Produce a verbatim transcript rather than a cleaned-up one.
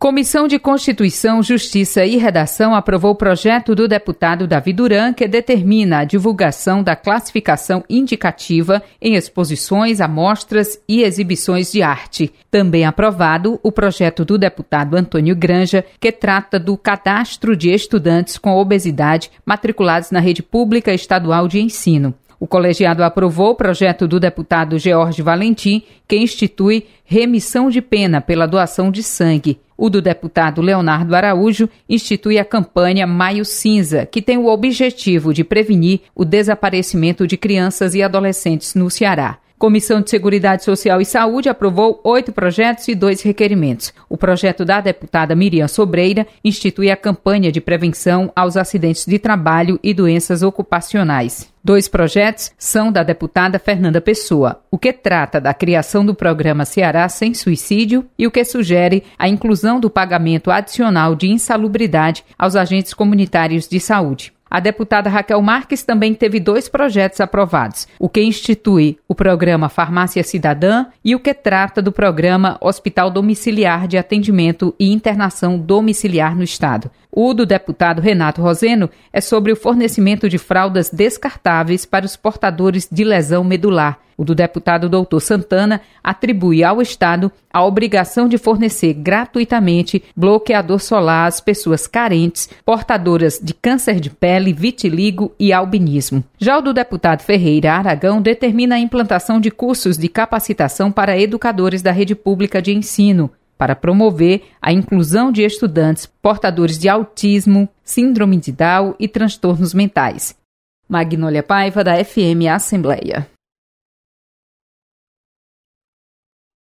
Comissão de Constituição, Justiça e Redação aprovou o projeto do deputado Davi Duran que determina a divulgação da classificação indicativa em exposições, amostras e exibições de arte. Também aprovado o projeto do deputado Antônio Granja, que trata do cadastro de estudantes com obesidade matriculados na rede pública estadual de ensino. O colegiado aprovou o projeto do deputado George Valentim, que institui remissão de pena pela doação de sangue. O do deputado Leonardo Araújo institui a campanha Maio Cinza, que tem o objetivo de prevenir o desaparecimento de crianças e adolescentes no Ceará. Comissão de Seguridade Social e Saúde aprovou oito projetos e dois requerimentos. O projeto da deputada Miriam Sobreira institui a campanha de prevenção aos acidentes de trabalho e doenças ocupacionais. Dois projetos são da deputada Fernanda Pessoa, o que trata da criação do programa Ceará Sem Suicídio e o que sugere a inclusão do pagamento adicional de insalubridade aos agentes comunitários de saúde. A deputada Raquel Marques também teve dois projetos aprovados, o que institui o programa Farmácia Cidadã e o que trata do programa Hospital Domiciliar de Atendimento e Internação Domiciliar no Estado. O do deputado Renato Roseno é sobre o fornecimento de fraldas descartáveis para os portadores de lesão medular. O do deputado doutor Santana atribui ao Estado a obrigação de fornecer gratuitamente bloqueador solar às pessoas carentes, portadoras de câncer de pele, vitiligo e albinismo. Já o do deputado Ferreira Aragão determina a implantação de cursos de capacitação para educadores da rede pública de ensino, para promover a inclusão de estudantes portadores de autismo, síndrome de Down e transtornos mentais. Magnólia Paiva, da F M Assembleia.